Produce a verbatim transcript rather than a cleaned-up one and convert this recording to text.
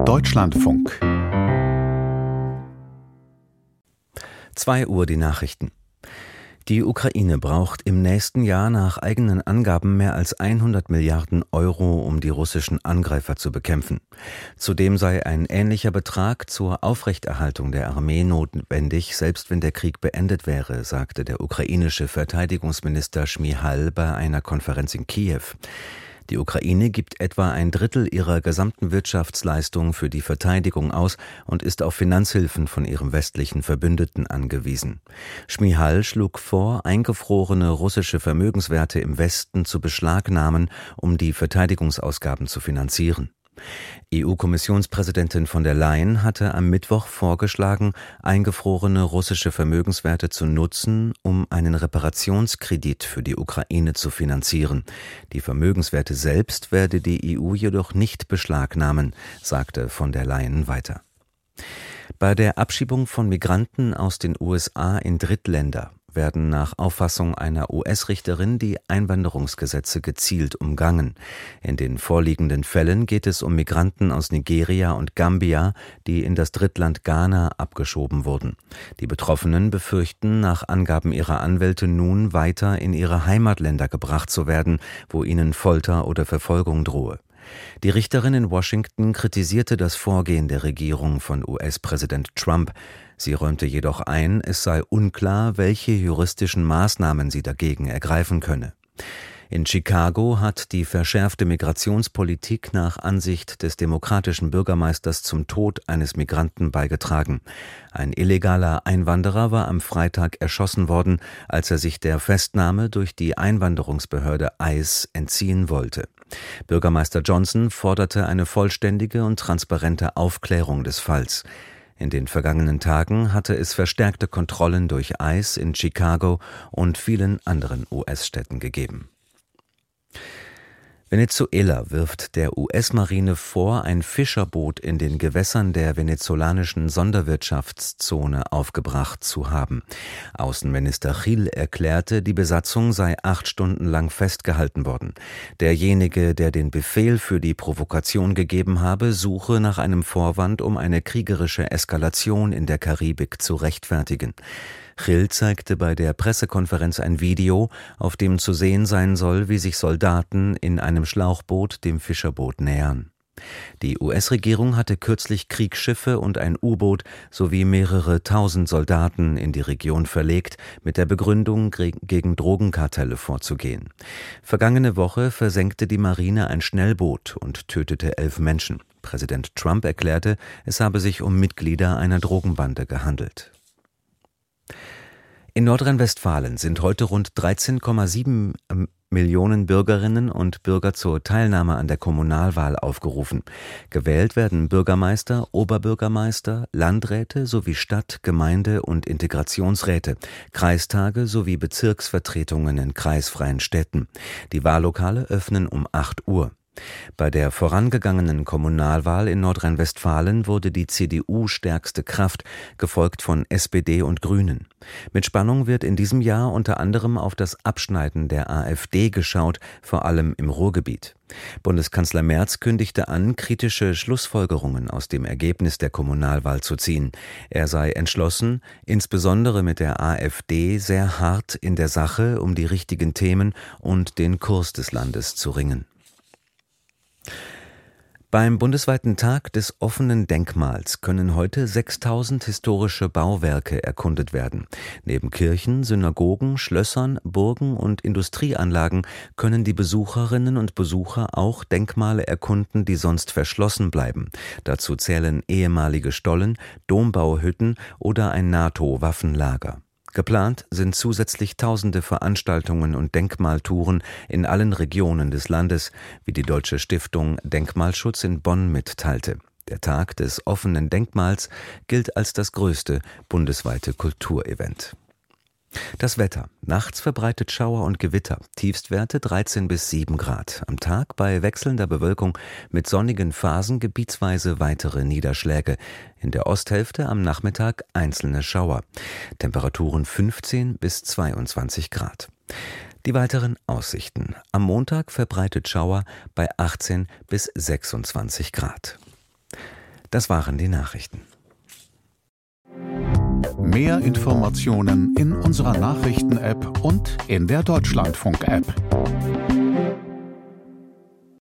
Deutschlandfunk. zwei Uhr die Nachrichten. Die Ukraine braucht im nächsten Jahr nach eigenen Angaben mehr als hundert Milliarden Euro, um die russischen Angreifer zu bekämpfen. Zudem sei ein ähnlicher Betrag zur Aufrechterhaltung der Armee notwendig, selbst wenn der Krieg beendet wäre, sagte der ukrainische Verteidigungsminister Schmyhal bei einer Konferenz in Kiew. Die Ukraine gibt etwa ein Drittel ihrer gesamten Wirtschaftsleistung für die Verteidigung aus und ist auf Finanzhilfen von ihrem westlichen Verbündeten angewiesen. Schmyhal schlug vor, eingefrorene russische Vermögenswerte im Westen zu beschlagnahmen, um die Verteidigungsausgaben zu finanzieren. E U-Kommissionspräsidentin von der Leyen hatte am Mittwoch vorgeschlagen, eingefrorene russische Vermögenswerte zu nutzen, um einen Reparationskredit für die Ukraine zu finanzieren. Die Vermögenswerte selbst werde die E U jedoch nicht beschlagnahmen, sagte von der Leyen weiter. Bei der Abschiebung von Migranten aus den U S A in Drittländer werden nach Auffassung einer U S-Richterin die Einwanderungsgesetze gezielt umgangen. In den vorliegenden Fällen geht es um Migranten aus Nigeria und Gambia, die in das Drittland Ghana abgeschoben wurden. Die Betroffenen befürchten nach Angaben ihrer Anwälte nun weiter in ihre Heimatländer gebracht zu werden, wo ihnen Folter oder Verfolgung drohe. Die Richterin in Washington kritisierte das Vorgehen der Regierung von U S-Präsident Trump. Sie räumte jedoch ein, es sei unklar, welche juristischen Maßnahmen sie dagegen ergreifen könne. In Chicago hat die verschärfte Migrationspolitik nach Ansicht des demokratischen Bürgermeisters zum Tod eines Migranten beigetragen. Ein illegaler Einwanderer war am Freitag erschossen worden, als er sich der Festnahme durch die Einwanderungsbehörde ICE entziehen wollte. Bürgermeister Johnson forderte eine vollständige und transparente Aufklärung des Falls. In den vergangenen Tagen hatte es verstärkte Kontrollen durch ICE in Chicago und vielen anderen U S-Städten gegeben. Venezuela wirft der U S-Marine vor, ein Fischerboot in den Gewässern der venezolanischen Sonderwirtschaftszone aufgebracht zu haben. Außenminister Gil erklärte, die Besatzung sei acht Stunden lang festgehalten worden. Derjenige, der den Befehl für die Provokation gegeben habe, suche nach einem Vorwand, um eine kriegerische Eskalation in der Karibik zu rechtfertigen. Gil zeigte bei der Pressekonferenz ein Video, auf dem zu sehen sein soll, wie sich Soldaten in einem Schlauchboot dem Fischerboot nähern. Die U S-Regierung hatte kürzlich Kriegsschiffe und ein U-Boot sowie mehrere tausend Soldaten in die Region verlegt, mit der Begründung, gegen Drogenkartelle vorzugehen. Vergangene Woche versenkte die Marine ein Schnellboot und tötete elf Menschen. Präsident Trump erklärte, es habe sich um Mitglieder einer Drogenbande gehandelt. In Nordrhein-Westfalen sind heute rund dreizehn Komma sieben Millionen Bürgerinnen und Bürger zur Teilnahme an der Kommunalwahl aufgerufen. Gewählt werden Bürgermeister, Oberbürgermeister, Landräte sowie Stadt-, Gemeinde- und Integrationsräte, Kreistage sowie Bezirksvertretungen in kreisfreien Städten. Die Wahllokale öffnen um acht Uhr. Bei der vorangegangenen Kommunalwahl in Nordrhein-Westfalen wurde die C D U stärkste Kraft, gefolgt von S P D und Grünen. Mit Spannung wird in diesem Jahr unter anderem auf das Abschneiden der AfD geschaut, vor allem im Ruhrgebiet. Bundeskanzler Merz kündigte an, kritische Schlussfolgerungen aus dem Ergebnis der Kommunalwahl zu ziehen. Er sei entschlossen, insbesondere mit der AfD sehr hart in der Sache um die richtigen Themen und den Kurs des Landes zu ringen. Beim bundesweiten Tag des offenen Denkmals können heute sechstausend historische Bauwerke erkundet werden. Neben Kirchen, Synagogen, Schlössern, Burgen und Industrieanlagen können die Besucherinnen und Besucher auch Denkmale erkunden, die sonst verschlossen bleiben. Dazu zählen ehemalige Stollen, Dombauhütten oder ein NATO-Waffenlager. Geplant sind zusätzlich tausende Veranstaltungen und Denkmaltouren in allen Regionen des Landes, wie die Deutsche Stiftung Denkmalschutz in Bonn mitteilte. Der Tag des offenen Denkmals gilt als das größte bundesweite Kulturevent. Das Wetter. Nachts verbreitet Schauer und Gewitter. Tiefstwerte dreizehn bis sieben Grad. Am Tag bei wechselnder Bewölkung mit sonnigen Phasen gebietsweise weitere Niederschläge. In der Osthälfte am Nachmittag einzelne Schauer. Temperaturen fünfzehn bis zweiundzwanzig Grad. Die weiteren Aussichten. Am Montag verbreitet Schauer bei achtzehn bis sechsundzwanzig Grad. Das waren die Nachrichten. Mehr Informationen in unserer Nachrichten-App und in der Deutschlandfunk-App.